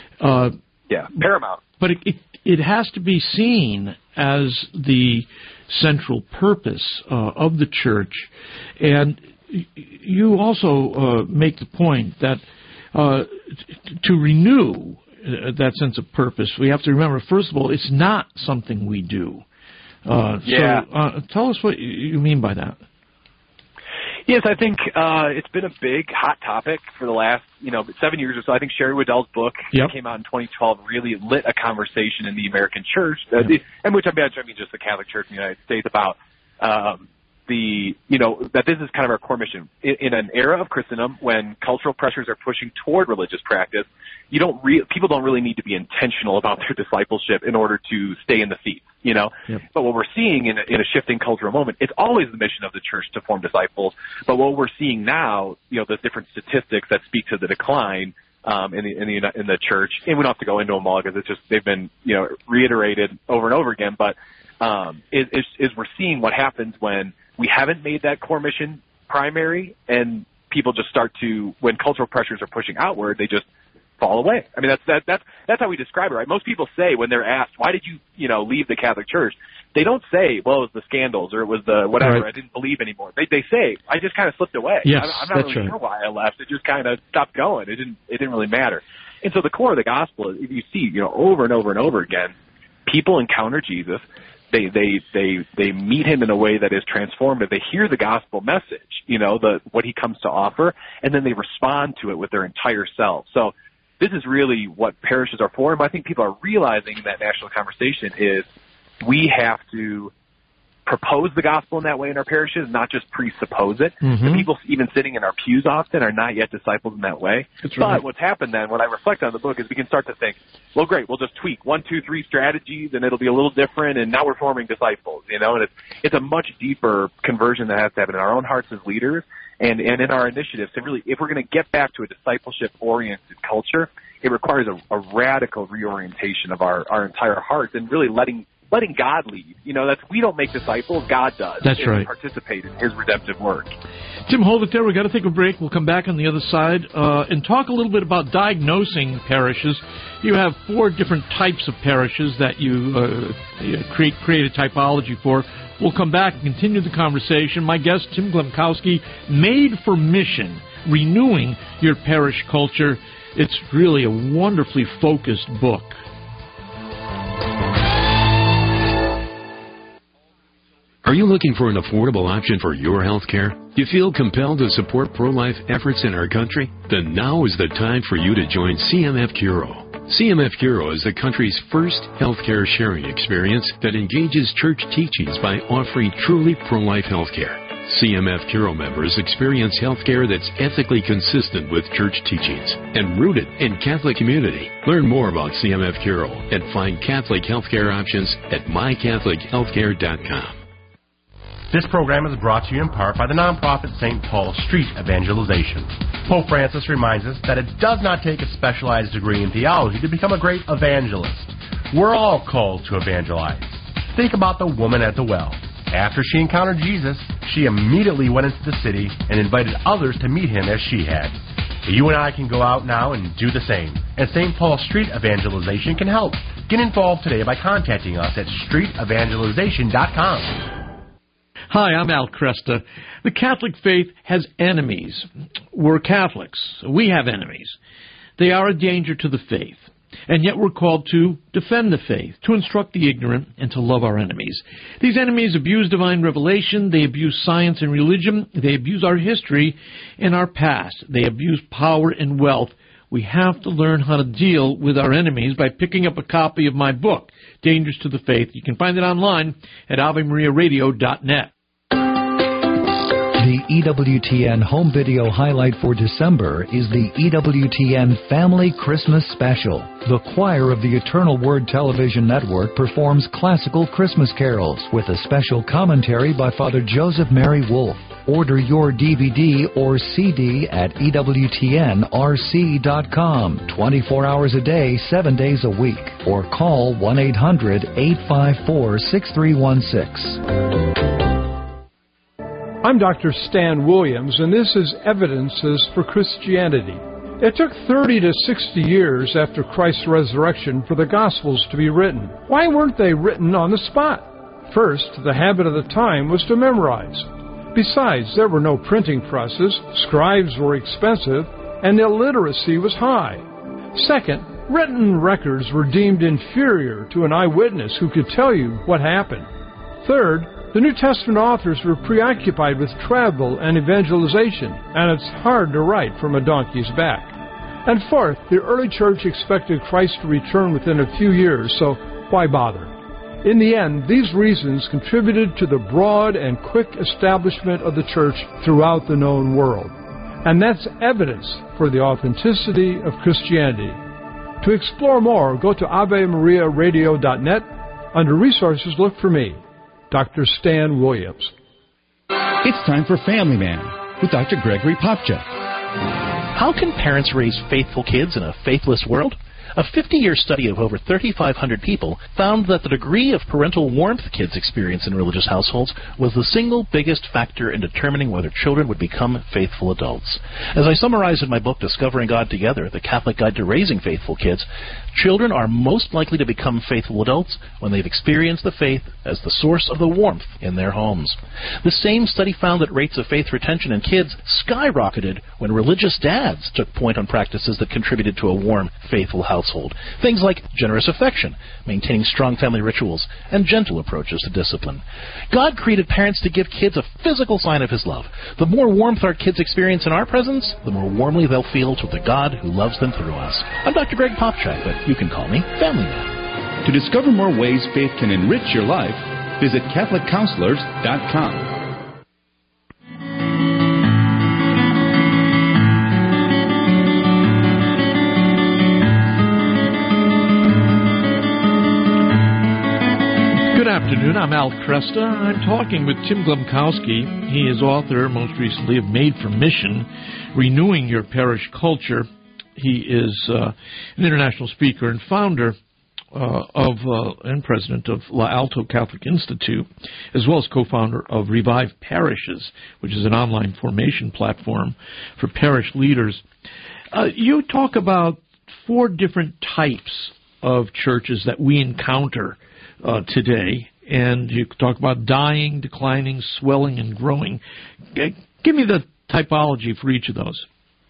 Speaker 16: Paramount.
Speaker 8: But it has to be seen as the central purpose of the church. And you also make the point that to renew that sense of purpose, we have to remember, first of all, it's not something we do. So tell us what you mean by that.
Speaker 16: Yes, I think it's been a big, hot topic for the last 7 years or so. I think Sherry Weddell's book that came out in 2012 really lit a conversation in the American church, and which I mean just the Catholic Church in the United States, about that this is kind of our core mission. In an era of Christendom, when cultural pressures are pushing toward religious practice, people don't really need to be intentional about their discipleship in order to stay in the seat, But what we're seeing in a shifting cultural moment, it's always the mission of the church to form disciples. But what we're seeing now, the different statistics that speak to the decline in the church, and we don't have to go into them all because they've been reiterated over and over again. But is we're seeing what happens when we haven't made that core mission primary, and people just start to, when cultural pressures are pushing outward, they just fall away. I mean, that's how we describe it, right? Most people say when they're asked, why did you leave the Catholic Church? They don't say, well, it was the scandals or it was the whatever, I didn't believe anymore. They say, I just kind of slipped away.
Speaker 8: Yes,
Speaker 16: I'm not really sure why I left. It just kind of stopped going. It didn't really matter. And so the core of the gospel is, you see, over and over and over again, people encounter Jesus. They meet him in a way that is transformative. They hear the gospel message, what he comes to offer, and then they respond to it with their entire selves. So this is really what parishes are for. And I think people are realizing in that national conversation is we have to propose the gospel in that way in our parishes, not just presuppose it. The people even sitting in our pews often are not yet disciples in that way. But what's happened then, when I reflect on the book, is we can start to think, well, great, we'll just tweak 1, 2, 3 strategies, and it'll be a little different, and now we're forming disciples, and it's a much deeper conversion that has to happen in our own hearts as leaders and in our initiatives to really, if we're going to get back to a discipleship-oriented culture, it requires a radical reorientation of our entire hearts and really letting God lead. We don't make disciples, God does.
Speaker 8: That's right.
Speaker 16: We participate in His redemptive work.
Speaker 8: Tim, hold it there. We've got to take a break. We'll come back on the other side and talk a little bit about diagnosing parishes. You have 4 different types of parishes that you create a typology for. We'll come back and continue the conversation. My guest, Tim Glemkowski, Made for Mission, Renewing Your Parish Culture. It's really a wonderfully focused book.
Speaker 3: Are you looking for an affordable option for your health care? You feel compelled to support pro-life efforts in our country? Then now is the time for you to join CMF Curo. CMF Curo is the country's first healthcare sharing experience that engages church teachings by offering truly pro-life healthcare. CMF Curo members experience healthcare that's ethically consistent with church teachings and rooted in Catholic community. Learn more about CMF Curo and find Catholic healthcare options at mycatholichealthcare.com.
Speaker 9: This program is brought to you in part by the nonprofit St. Paul Street Evangelization. Pope Francis reminds us that it does not take a specialized degree in theology to become a great evangelist. We're all called to evangelize. Think about the woman at the well. After she encountered Jesus, she immediately went into the city and invited others to meet him as she had. You and I can go out now and do the same. And St. Paul Street Evangelization can help. Get involved today by contacting us at streetevangelization.com.
Speaker 8: Hi, I'm Al Cresta. The Catholic faith has enemies. We're Catholics. We have enemies. They are a danger to the faith. And yet we're called to defend the faith, to instruct the ignorant, and to love our enemies. These enemies abuse divine revelation. They abuse science and religion. They abuse our history and our past. They abuse power and wealth. We have to learn how to deal with our enemies by picking up a copy of my book, Dangers to the Faith. You can find it online at AveMariaRadio.net.
Speaker 17: The EWTN home video highlight for December is the EWTN Family Christmas Special. The Choir of the Eternal Word Television Network performs classical Christmas carols with a special commentary by Father Joseph Mary Wolfe. Order your DVD or CD at EWTNRC.com, 24 hours a day, 7 days a week, or call 1-800-854-6316.
Speaker 18: I'm Dr. Stan Williams, and this is Evidences for Christianity. It took 30 to 60 years after Christ's resurrection for the Gospels to be written. Why weren't they written on the spot? First, the habit of the time was to memorize. Besides, there were no printing presses, scribes were expensive, and illiteracy was high. Second, written records were deemed inferior to an eyewitness who could tell you what happened. Third, the New Testament authors were preoccupied with travel and evangelization, and it's hard to write from a donkey's back. And fourth, the early church expected Christ to return within a few years, so why bother? In the end, these reasons contributed to the broad and quick establishment of the church throughout the known world. And that's evidence for the authenticity of Christianity. To explore more, go to AveMariaRadio.net. Under Resources, look for me, Dr. Stan Williams.
Speaker 19: It's time for Family Man with Dr. Gregory Popchak.
Speaker 20: How can parents raise faithful kids in a faithless world? A 50-year study of over 3,500 people found that the degree of parental warmth kids experience in religious households was the single biggest factor in determining whether children would become faithful adults. As I summarize in my book, Discovering God Together, The Catholic Guide to Raising Faithful Kids, children are most likely to become faithful adults when they've experienced the faith as the source of the warmth in their homes. The same study found that rates of faith retention in kids skyrocketed when religious dads took point on practices that contributed to a warm, faithful household. Things like generous affection, maintaining strong family rituals, and gentle approaches to discipline. God created parents to give kids a physical sign of His love. The more warmth our kids experience in our presence, the more warmly they'll feel toward the God who loves them through us. I'm Dr. Greg Popchak, but you can call me Family Man.
Speaker 19: To discover more ways faith can enrich your life, visit CatholicCounselors.com.
Speaker 8: Good afternoon, I'm Al Cresta. I'm talking with Tim Glemkowski. He is author, most recently, of Made for Mission, Renewing Your Parish Culture. He is an international speaker and founder and president of La Alto Catholic Institute, as well as co-founder of Revive Parishes, which is an online formation platform for parish leaders. You talk about 4 different types of churches that we encounter today, and you talk about dying, declining, swelling, and growing. Give me the typology for each of those.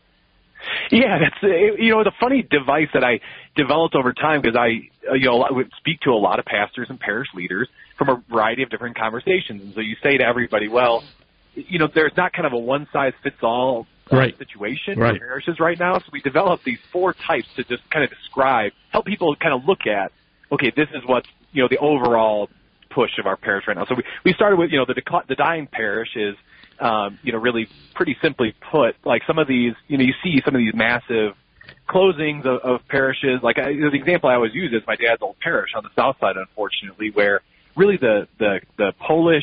Speaker 16: Yeah, that's the funny device that I developed over time, because I would speak to a lot of pastors and parish leaders from a variety of different conversations, and so you say to everybody, well, there's not kind of a one-size-fits-all situation for parishes right now, so we developed these 4 types to just kind of help people kind of look at, okay, this is what the overall push of our parish right now. So we started with the dying parish is really pretty simply put, like some of these, you see some of these massive closings of parishes. Like the example I always use is my dad's old parish on the south side, unfortunately, where really the Polish,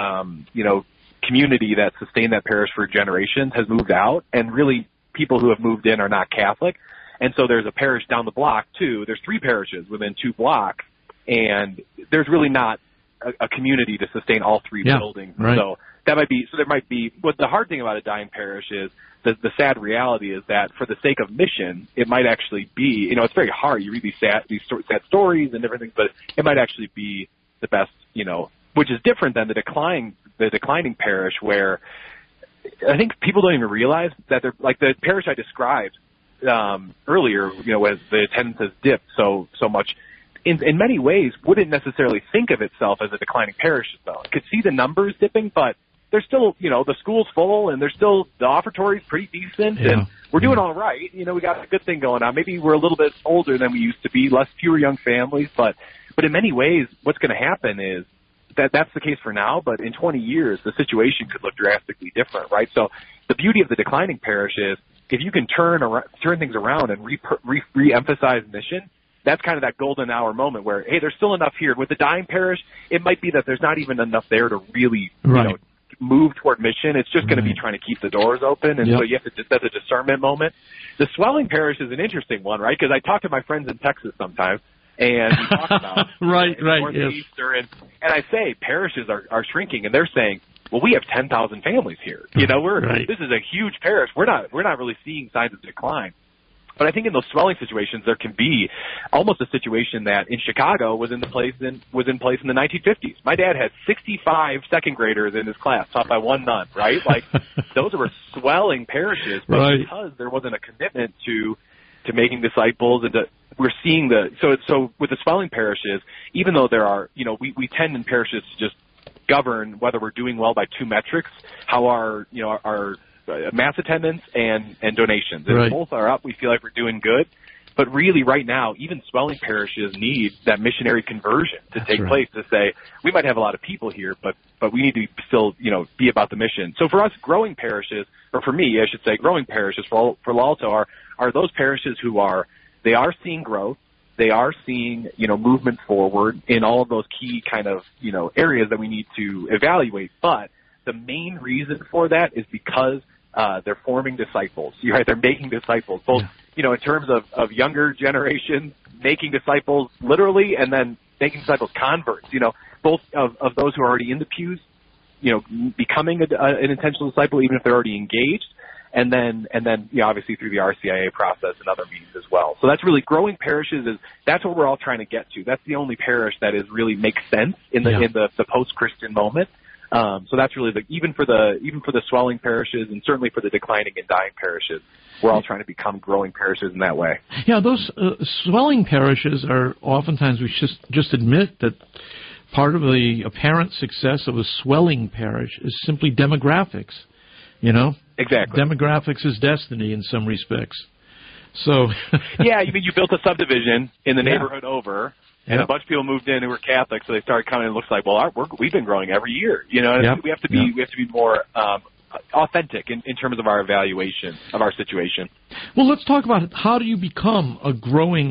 Speaker 16: community that sustained that parish for generations has moved out, and really people who have moved in are not Catholic. And so there's a parish down the block too. There's 3 parishes within 2 blocks, and there's really not a community to sustain all 3 buildings.
Speaker 8: Right.
Speaker 16: So there might be, what the hard thing about a dying parish is, the sad reality is that for the sake of mission, it might actually be, it's very hard. You read these sad stories and different things, but it might actually be the best, which is different than the declining parish, where I think people don't even realize that they're, like the parish I described earlier, as the attendance has dipped so much, in many ways wouldn't necessarily think of itself as a declining parish, though. It could see the numbers dipping, but there's still, the school's full, and there's still, the offertory's pretty decent, and we're doing all right. We got a good thing going on. Maybe we're a little bit older than we used to be, fewer young families, but in many ways, what's going to happen is that's the case for now, but in 20 years, the situation could look drastically different, right? So the beauty of the declining parish is, if you can turn things around and re-emphasize mission, that's kind of that golden hour moment where, hey, there's still enough here. With the dying parish, it might be that there's not even enough there to really, move toward mission. It's just going to be trying to keep the doors open, and so you have to. That's a discernment moment. The swelling parish is an interesting one, right? Because I talk to my friends in Texas sometimes, and we talk about Northeastern, and I say parishes are shrinking, and they're saying, well, we have 10,000 families here. This is a huge parish. We're not really seeing signs of decline. But I think in those swelling situations, there can be almost a situation that in Chicago was in place in the 1950s. My dad had 65 second graders in his class, taught by one nun, right? Like, those were swelling parishes, but because there wasn't a commitment to making disciples, and we're seeing so with the swelling parishes, even though there are, we tend in parishes to just govern whether we're doing well by 2 metrics, how our mass attendance and donations. If both are up, we feel like we're doing good. But really, right now, even swelling parishes need that missionary conversion to take place, to say, we might have a lot of people here, but we need to still, be about the mission. So for us, growing parishes, or for me, I should say, growing parishes for La Alto are those parishes who are seeing growth. They are seeing, movement forward in all of those key kind of, areas that we need to evaluate. But the main reason for that is because they're forming disciples. They're making disciples, both in terms of younger generations making disciples literally, and then making disciples converts. Both of those who are already in the pews, becoming an intentional disciple, even if they're already engaged, and then obviously through the RCIA process and other means as well. So that's really growing parishes. That's what we're all trying to get to. That's the only parish that really makes sense in the post-Christian moment. So that's really even for the swelling parishes, and certainly for the declining and dying parishes, we're all trying to become growing parishes in that way.
Speaker 8: Yeah, those swelling parishes are oftentimes, we just admit that part of the apparent success of a swelling parish is simply demographics.
Speaker 16: Exactly.
Speaker 8: Demographics is destiny in some respects. So
Speaker 16: yeah, you built a subdivision in the neighborhood over. And a bunch of people moved in who were Catholic, so they started coming. It looks like, well, we've been growing every year. We have to be more authentic in terms of our evaluation of our situation.
Speaker 8: Well, let's talk about how do you become a growing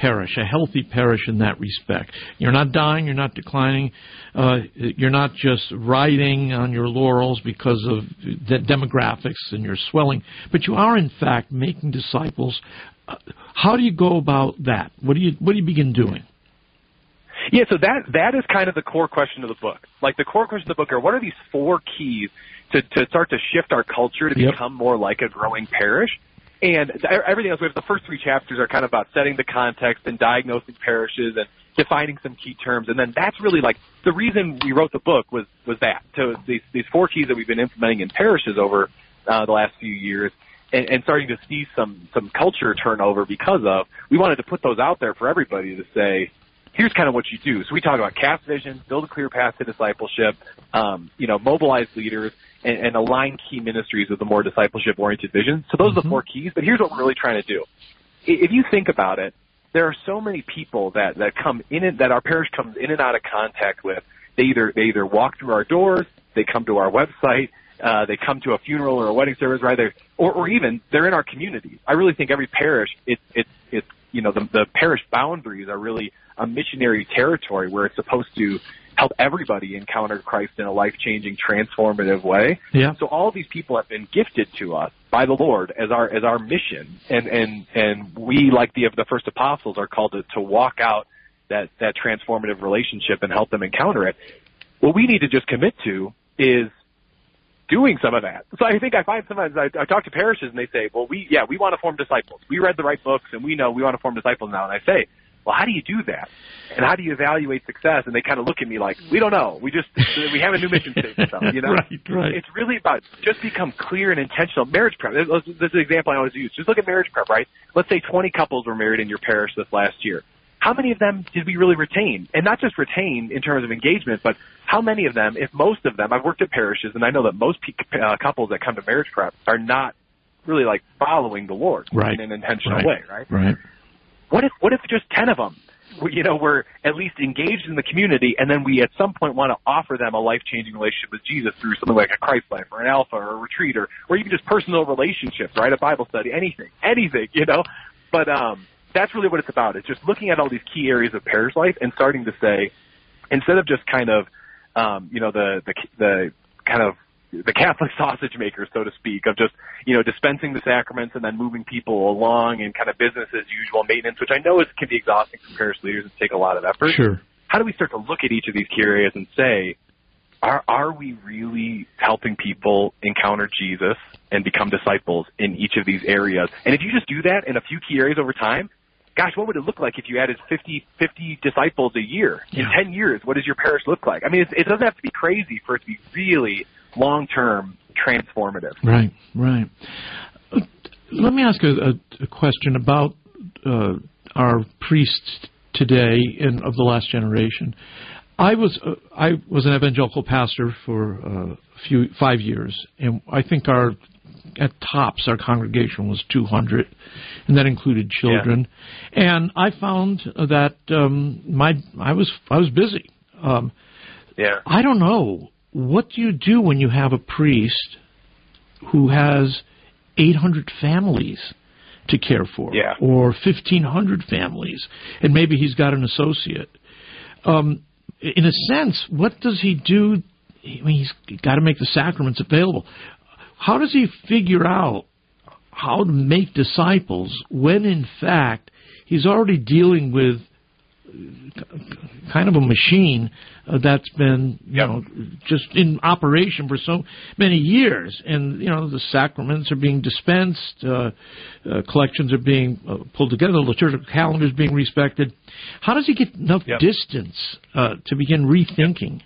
Speaker 8: parish, a healthy parish in that respect. You're not dying, you're not declining, you're not just riding on your laurels because of the demographics and your swelling, but you are in fact making disciples. How do you go about that? What do you begin doing?
Speaker 16: Yeah, so that is kind of the core question of the book. Like, the core question of the book are, what are these 4 keys to start to shift our culture to become more like a growing parish? And everything else, we have the first 3 chapters are kind of about setting the context and diagnosing parishes and defining some key terms. And then that's really like the reason we wrote the book was that. So these 4 keys that we've been implementing in parishes over the last few years and starting to see some culture turnover because of, we wanted to put those out there for everybody to say, here's kind of what you do. So we talk about cast vision, build a clear path to discipleship, mobilize leaders, and align key ministries with a more discipleship-oriented vision. So those are the 4 keys, but here's what we're really trying to do. If you think about it, there are so many people that come in and that our parish comes in and out of contact with. They either walk through our doors, they come to our website, they come to a funeral or a wedding service, right there, or even they're in our community. I really think every parish, the parish boundaries are really a missionary territory where it's supposed to help everybody encounter Christ in a life-changing, transformative way.
Speaker 8: Yeah.
Speaker 16: So all these people have been gifted to us by the Lord as our mission, and we, like the first apostles, are called to walk out that transformative relationship and help them encounter it. What we need to just commit to is doing some of that. So I think I find sometimes I talk to parishes and they say, well, we want to form disciples. We read the right books and we know we want to form disciples now. And I say, well, how do you do that? And how do you evaluate success? And they kind of look at me like, we don't know. We have a new mission statement.
Speaker 8: Right.
Speaker 16: It's really about just become clear and intentional. Marriage prep. This is an example I always use. Just look at marriage prep, right? Let's say 20 couples were married in your parish this last year. How many of them did we really retain? And not just retain in terms of engagement, but how many of them, if most of them, I've worked at parishes, and I know that most couples that come to marriage prep are not really like following the Lord in an intentional way, right?
Speaker 8: Right.
Speaker 16: What if just 10 of them, were at least engaged in the community, and then we at some point want to offer them a life-changing relationship with Jesus through something like a Christ Life or an Alpha or a retreat or even just personal relationships, right? A Bible study, anything, But that's really what it's about. It's just looking at all these key areas of parish life and starting to say, instead of just kind of, the Catholic sausage maker, so to speak, of just, dispensing the sacraments and then moving people along and kind of business as usual maintenance, which I know can be exhausting for parish leaders and take a lot of effort.
Speaker 8: Sure.
Speaker 16: How do we start to look at each of these key areas and say, are we really helping people encounter Jesus and become disciples in each of these areas? And if you just do that in a few key areas over time, gosh, what would it look like if you added 50 disciples a year? In 10 years, what does your parish look like? I mean, it doesn't have to be crazy for it to be really long-term transformative.
Speaker 8: Right. Let me ask a question about our priests today and of the last generation. I was an evangelical pastor for 5 years, and I think at tops our congregation was 200, and that included children. Yeah. And I found that I was busy. I don't know. What do you do when you have a priest who has 800 families to care for, or 1,500 families, and maybe he's got an associate? In a sense, what does he do? I mean, he's got to make the sacraments available. How does he figure out how to make disciples when, in fact, he's already dealing with kind of a machine that's been, just in operation for so many years, and the sacraments are being dispensed, collections are being pulled together, the liturgical calendar is being respected. How does he get enough distance to begin rethinking?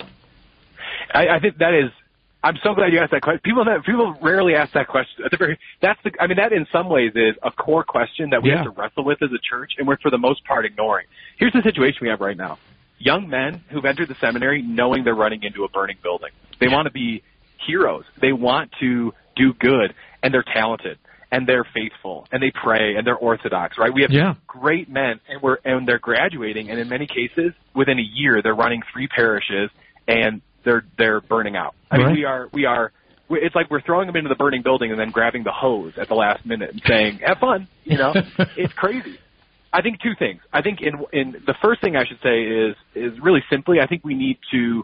Speaker 16: I think that is. I'm so glad you asked that question. People rarely ask that question. That in some ways is a core question that we have to wrestle with as a church, and we're for the most part ignoring. Here's the situation we have right now. Young men who've entered the seminary knowing they're running into a burning building. They want to be heroes. They want to do good, and they're talented, and they're faithful, and they pray, and they're orthodox, right? We have great men, and they're graduating, and in many cases, within a year, they're running 3 parishes, and they're burning out. I mean, we are. It's like we're throwing them into the burning building and then grabbing the hose at the last minute and saying, "Have fun." It's crazy. I think two things. I think in the first thing I should say is really simply, I think we need to,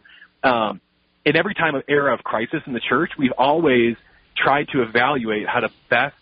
Speaker 16: in every time of era of crisis in the church, we've always tried to evaluate how to best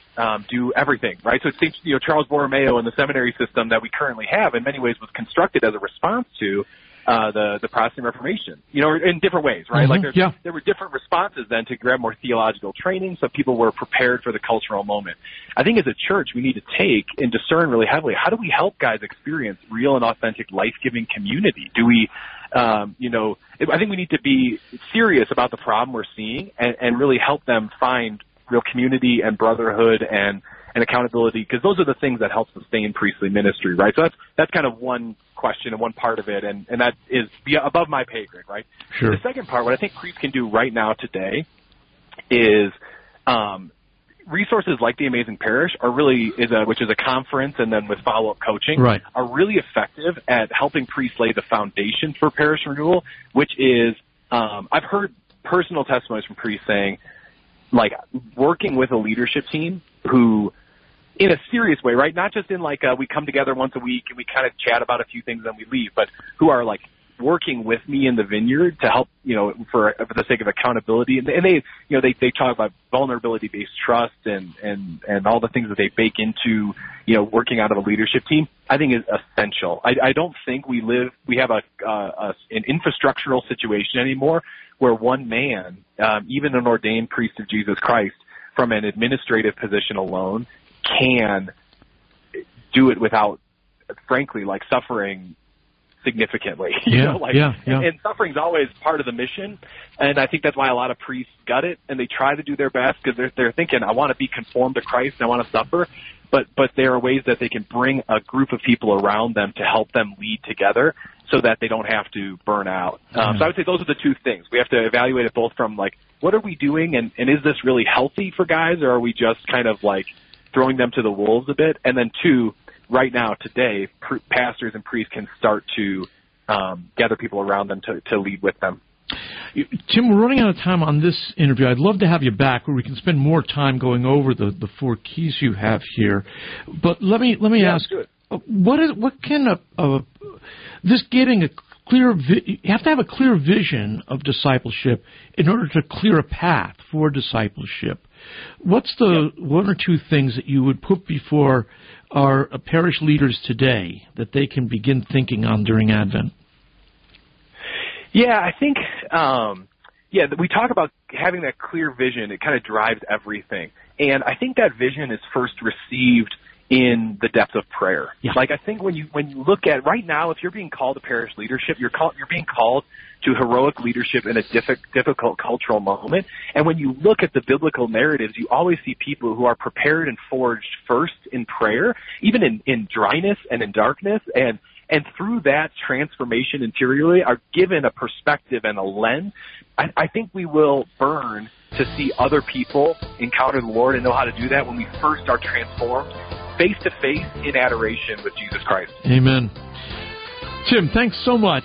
Speaker 16: do everything, right? So it seems, Charles Borromeo and the seminary system that we currently have in many ways was constructed as a response to the Protestant Reformation, in different ways, right?
Speaker 8: Mm-hmm.
Speaker 16: Like there were different responses then to grab more theological training, so people were prepared for the cultural moment. I think as a church, we need to take and discern really heavily, how do we help guys experience real and authentic life-giving community? Do we, I think we need to be serious about the problem we're seeing and really help them find real community and brotherhood and accountability, because those are the things that help sustain priestly ministry, right? So that's kind of one question and one part of it, and that is above my pay grade, right?
Speaker 8: Sure.
Speaker 16: The second part, what I think priests can do right now today is resources like the Amazing Parish which is a conference and then with follow-up coaching,
Speaker 8: right,
Speaker 16: are really effective at helping priests lay the foundation for parish renewal, which is, I've heard personal testimonies from priests saying, like, working with a leadership team who, in a serious way, right? Not just in we come together once a week and we kind of chat about a few things and then we leave, but who are like working with me in the vineyard to help, for the sake of accountability. And they talk about vulnerability-based trust and all the things that they bake into, working out of a leadership team, I think is essential. I don't think we have an infrastructural situation anymore where one man, even an ordained priest of Jesus Christ, from an administrative position alone, can do it without, frankly, suffering significantly. And suffering's always part of the mission, and I think that's why a lot of priests gut it, and they try to do their best because they're thinking, I want to be conformed to Christ and I want to suffer, but there are ways that they can bring a group of people around them to help them lead together so that they don't have to burn out. So I would say those are the two things. We have to evaluate it both from what are we doing, and is this really healthy for guys, or are we just kind of throwing them to the wolves a bit? And then two, right now, today, pastors and priests can start to gather people around them to lead with them.
Speaker 8: Tim, we're running out of time on this interview. I'd love to have you back where we can spend more time going over the four keys you have here. But let me ask, what can this getting a clear? You have to have a clear vision of discipleship in order to clear a path for discipleship. What's the one or two things that you would put before our parish leaders today that they can begin thinking on during Advent?
Speaker 16: Yeah, I think, we talk about having that clear vision. It kind of drives everything. And I think that vision is first received in the depth of prayer. Yeah. I think when you look at right now, if you're being called to parish leadership, you're being called to heroic leadership in a difficult cultural moment. And when you look at the biblical narratives, you always see people who are prepared and forged first in prayer, even in dryness and in darkness, and through that transformation interiorly are given a perspective and a lens. I think we will burn to see other people encounter the Lord and know how to do that when we first are transformed face-to-face in adoration with Jesus Christ.
Speaker 8: Amen. Tim, thanks so much.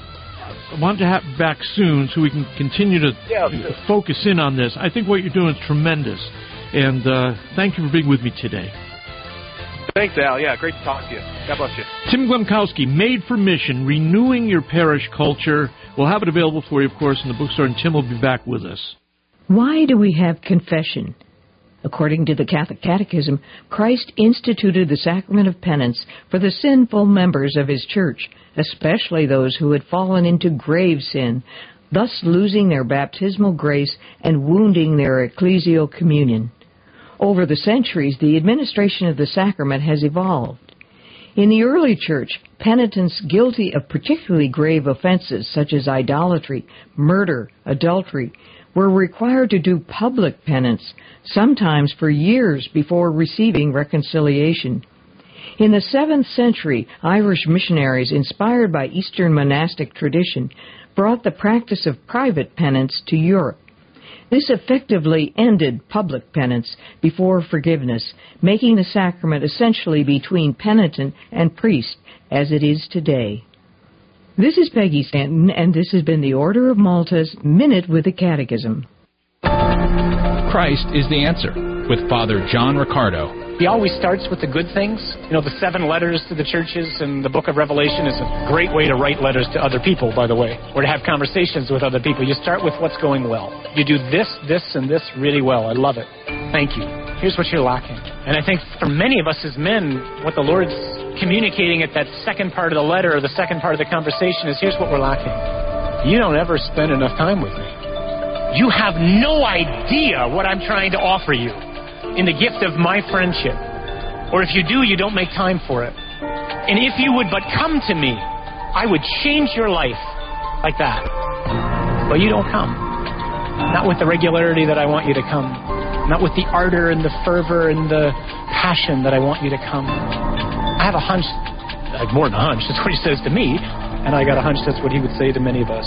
Speaker 8: I want to have you back soon so we can continue to focus in on this. I think what you're doing is tremendous, and thank you for being with me today.
Speaker 16: Thanks, Al. Yeah, great to talk to you. God bless you.
Speaker 8: Tim Glemkowski, Made for Mission, Renewing Your Parish Culture. We'll have it available for you, of course, in the bookstore, and Tim will be back with us.
Speaker 21: Why do we have confession? According to the Catholic Catechism, Christ instituted the sacrament of penance for the sinful members of his church, especially those who had fallen into grave sin, thus losing their baptismal grace and wounding their ecclesial communion. Over the centuries, the administration of the sacrament has evolved. In the early church, penitents guilty of particularly grave offenses such as idolatry, murder, adultery, were required to do public penance, sometimes for years before receiving reconciliation. In the 7th century, Irish missionaries, inspired by Eastern monastic tradition, brought the practice of private penance to Europe. This effectively ended public penance before forgiveness, making the sacrament essentially between penitent and priest, as it is today. This is Peggy Stanton, and this has been the Order of Malta's Minute with the Catechism.
Speaker 14: Christ is the Answer, with Father John Riccardo.
Speaker 4: He always starts with the good things. You know, the 7 letters to the churches and the book of Revelation is a great way to write letters to other people, by the way, or to have conversations with other people. You start with what's going well. You do this, this, and this really well. I love it. Thank you. Here's what you're lacking. And I think for many of us as men, what the Lord's communicating at that second part of the letter or the second part of the conversation is, here's what we're lacking. You don't ever spend enough time with me. You have no idea what I'm trying to offer you in the gift of my friendship. Or if you do, you don't make time for it. And if you would but come to me, I would change your life like that. But you don't come. Not with the regularity that I want you to come. Not with the ardor and the fervor and the passion that I want you to come. I have a hunch, more than a hunch, that's what he says to me, and I got a hunch that's what he would say to many of us.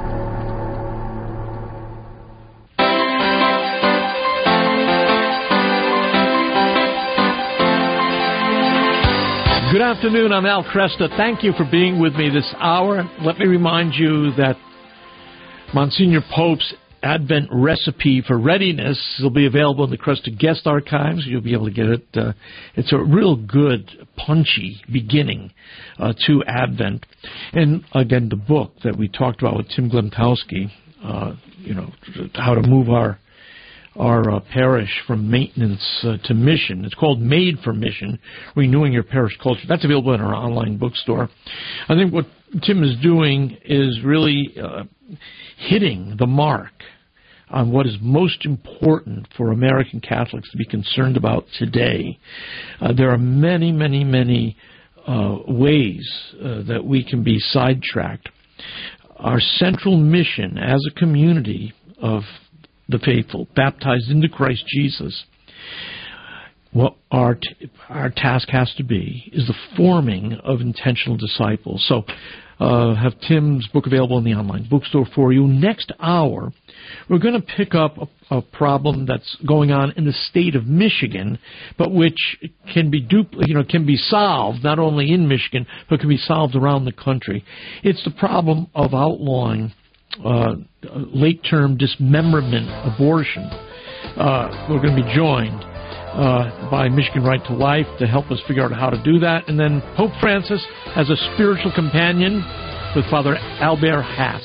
Speaker 8: Good afternoon, I'm Al Cresta. Thank you for being with me this hour. Let me remind you that Monsignor Pope's Advent Recipe for Readiness will be available in the Cresta Guest Archives. You'll be able to get it. It's a real good, punchy beginning to Advent. And again, the book that we talked about with Tim Glemkowski, how to move our parish from maintenance to mission. It's called Made for Mission, Renewing Your Parish Culture. That's available in our online bookstore. I think what Tim is doing is really hitting the mark on what is most important for American Catholics to be concerned about today. There are many, many, many ways that we can be sidetracked. Our central mission as a community of the faithful, baptized into Christ Jesus, what our task has to be is the forming of intentional disciples. So have Tim's book available in the online bookstore for you. Next hour, we're going to pick up a problem that's going on in the state of Michigan, but which can be solved not only in Michigan, but can be solved around the country. It's the problem of outlawing late-term dismemberment abortion. We're going to be joined by Michigan Right to Life to help us figure out how to do that. And then Pope Francis as a spiritual companion with Father Albert Haas.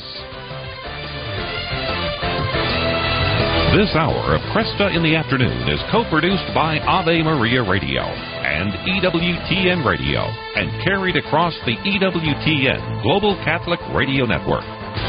Speaker 22: This hour of Cresta in the Afternoon is co-produced by Ave Maria Radio and EWTN Radio and carried across the EWTN Global Catholic Radio Network.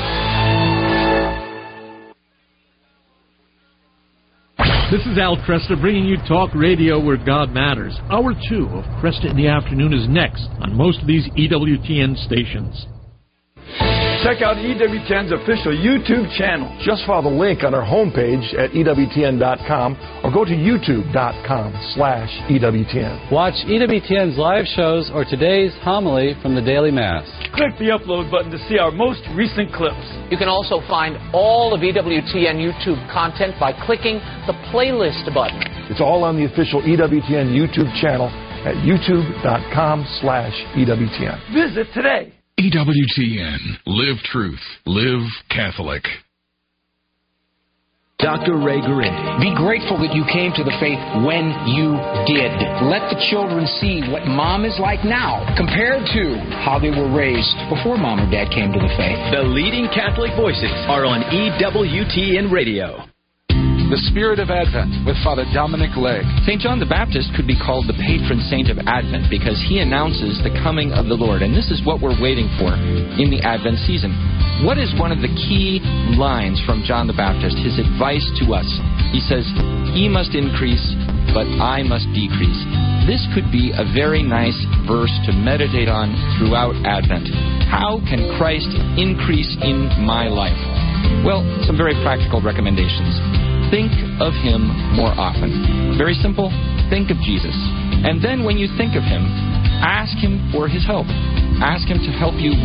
Speaker 8: This is Al Cresta bringing you talk radio where God matters. Hour 2 of Cresta in the Afternoon is next on most of these EWTN stations.
Speaker 10: Check out EWTN's official YouTube channel. Just follow the link on our homepage at EWTN.com or go to YouTube.com/EWTN.
Speaker 23: Watch EWTN's live shows or today's homily from the Daily Mass.
Speaker 24: Click the upload button to see our most recent clips.
Speaker 25: You can also find all of EWTN YouTube content by clicking the playlist button.
Speaker 10: It's all on the official EWTN YouTube channel at YouTube.com/EWTN.
Speaker 24: Visit today.
Speaker 26: EWTN. Live truth. Live Catholic.
Speaker 27: Dr. Ray Guarendi. Be grateful that you came to the faith when you did. Let the children see what mom is like now compared to how they were raised before mom or dad came to the faith.
Speaker 28: The leading Catholic voices are on EWTN Radio.
Speaker 29: The Spirit of Advent with Father Dominic Legg.
Speaker 30: St. John the Baptist could be called the patron saint of Advent because he announces the coming of the Lord. And this is what we're waiting for in the Advent season. What is one of the key lines from John the Baptist, his advice to us? He says, "He must increase, but I must decrease." This could be a very nice verse to meditate on throughout Advent. How can Christ increase in my life? Well, some very practical recommendations. Think of him more often. Very simple. Think of Jesus. And then when you think of him, ask him for his help. Ask him to help you